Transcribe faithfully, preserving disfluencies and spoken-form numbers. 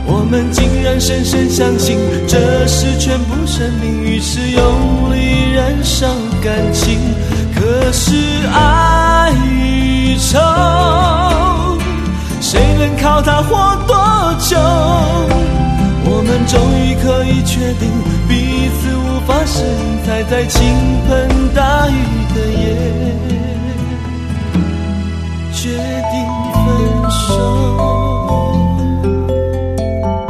我们竟然深深相信这是全部生命，于是用力燃烧感情。可是爱与愁，谁能靠它活多久？我们终于可以确定彼此无法适应，才在倾盆大雨的夜决定分手。